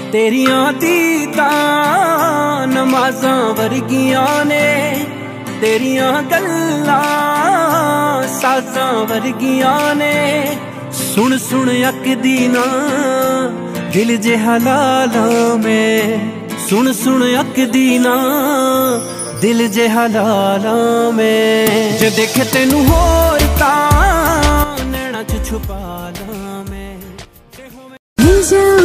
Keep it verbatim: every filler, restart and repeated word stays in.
तेरियां दीदां नमाज़ां वर्गियां ने, तेरियां गल्लां साज़ां वर्गियां ने। सुन सुन अकदी ना दिल जे हलालां में, सुन सुन अकदी ना दिल जे हलालां में। जे देखे तेनू होर तां नैना च छुपा लां मैं।